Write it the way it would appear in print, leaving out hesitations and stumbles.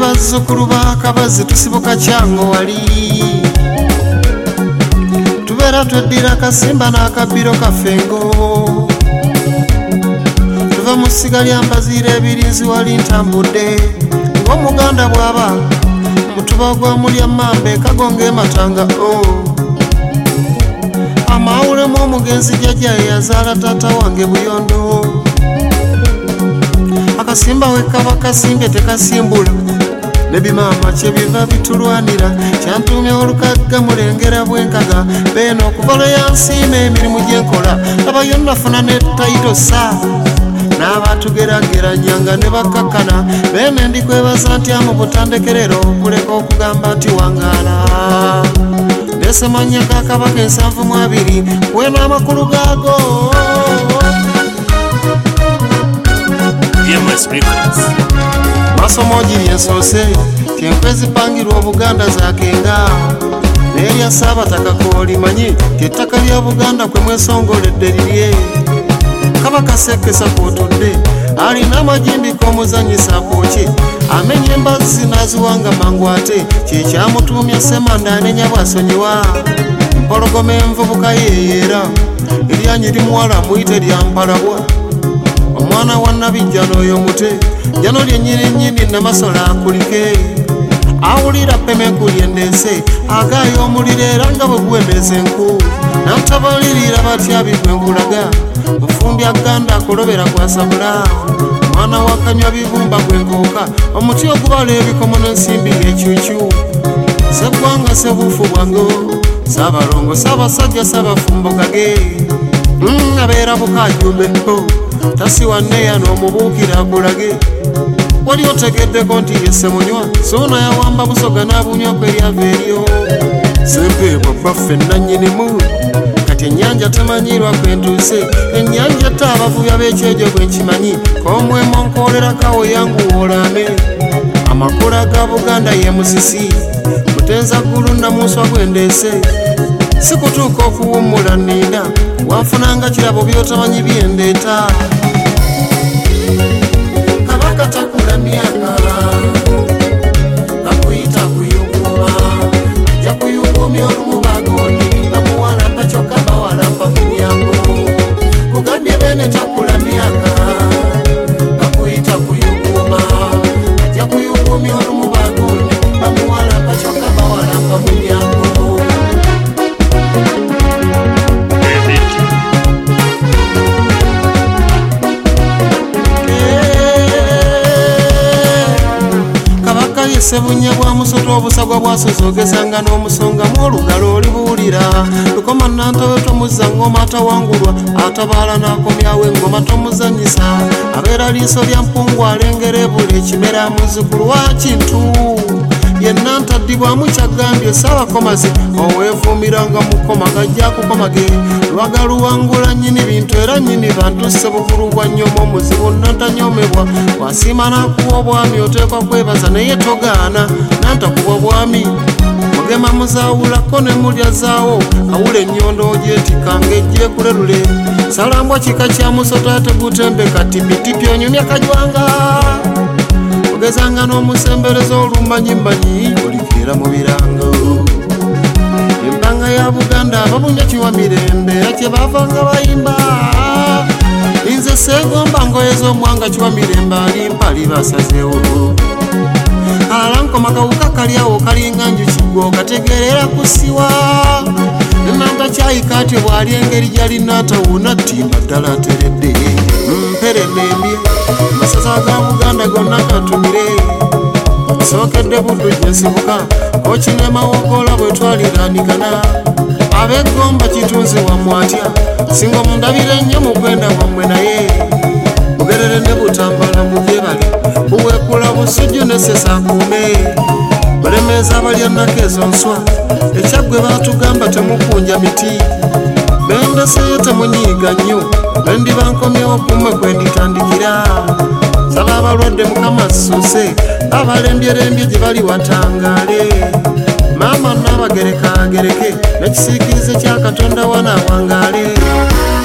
bazzukulu ba Kabazi tusibuka kyango wali tubeera tweddira Kasimba n'akabbiro kafengo tuva mu ssiga lya Mbaziira ebirizi wali ntambudde ng'omuganda bw'aba mutuba gwa mulya Mambe kagonga ematanga amawulemu omugenzi jjajja yazaala taata wange Buyondo akasimba we kaba kasimbye tekasimbula ne bimaama kye biva bitulwanira kyantumye olukagga mulengera bwenkaga beeno okuvala yansiima emirimu gye nkola abayo nafuna ne tayito sa n'abatugeraageranyanga ne bakkakkana beene ndikwebaza ntya mu butandekerero okuleka okugamba nti wangaala ndesemanya ga Kabaka 7 wena amakulu gaago masomo giri ensoose tyenkwezipangirwa Obuganda zakenga n'erya Ssaabataka koolimanyi ettaka lya Buganda kwe mwesongoledde lirye Kabaka Sekesa kwotudde alina amajimbi k'omuzanyisa kwoki amenya embazzi n'aziwanga mangu ate kyekyamutuumya Ssemanda anenya bw'asonyiwa mpologoma envubuka yeeyeera eryanyi limuwala muyite lyampalabwa omwana wa Nabijja n'oyo mute jano lyennyini Namasola akulike awulira pemenku lyendeese agaayo omuliro era nga bwe guwemeza enku n'amutabalirira batyabi gwe nkulaga mufumbya Ganda akolobera kwasabula mwana wa Kanywa bibumba gwenkooka omuti ogubala ebikomo n'ensimbi ng'ekyukyu Sseggwanga Ssebuufu bwango Saabalongo Ssaabasajja Ssaabafumbo gage abeera Bukaajumbeho tasiwanneeya n'omubuukira akulage wali otegeddeko nti ye Ssemunywa soona yawamba Busoga n'abunywa kweryava eryo Ssempeebwa baffe nannyinimu kati ennyanja temanyirwa kwentuuse ennyanja ette abavubi ab'ekyejo bwe nkimanyi k'omwemo nkoolera kawo yangu woolame amakula ga Buganda ye musisi mutenza ggulu namunswa gwendeese si kutuuka okuwummula nninda wanfunanga kirabo by'otamanyi byendeeta Kabaka takula myaka kakuyita kuyunguma ajja kuyungumya olumu bagoni bamuwalampa kyokka bawalampa kunyango kugambye beene takula myaka kakuyita kuyunguma ajja kuyungumya olumu bagoni bamuwalampa kyokka bawalampa kunyango Ssebunya bwa Musoto obusagwa bwasozogezanga n'omusonga mw'olugalo olibuulira lukoma Nantowe tomuzza ngoma atawangulwa atabaala n'akomyawo engoma tomuzanyisa abeera liiso lya mpungu alengera ebula ekimera muzzukulu wa Kintu yenna ntaddibwamu kyagambye Ssaabakomazi oweefuumiranga mukoma gajja kukomage lwaga luwangula nnyini bintu era nnyini bantu Ssebukulu bwa nnyoma omuzibu nantanyomebwa wasiima n'akuwa obwami oteekwa kwebaza naye togaana nantakuwa bwami mugema muzaawulako ne mulyazaawo awula ennyondo ogyetikanga ejje kulerule salambwa kika kya Musoto ate gutembeka tipitipi onyumya kajwanga ogezanga n'omusembereza olumanyimbanyi olikeera mu birango empanga ya Buganda ababunya kiwa mirembe era kye baavanga bayimba nze Sseegomba ngoye z'omwanga kiwa mirembe alimpali basazeewo alankoma kawuka kalyawo kalinga njukiggwa okategeerera kusiwa nenanta kyayika ati bw'ali engeri gy'alina atawuna ttimba ddala ateredde mperedembye amasaza ga Buganda gonna katumire sookedde Buddu gye nsibuka koki ne Mawogoola bwe twaliraanigana ab'Eggomba kitunzi wammwe atya singa mundabire ennyo mu gwenda wammwe naye Bugerere ne Butambala mu byebale buweekula Busujju ne Ssesakuume balemeza abalya nnako ezo nswa ekyaggwe baatugamba temukunja miti bendeseyo temunyiiga nnyo bendiba nkomyewo kumwe kwe nditandikira saba abalwadde Mukama assuuse abalembyerembye gye bali watangaale maama n'abagereka agereke n'ekisiikirize kya Katonda wanaawangaale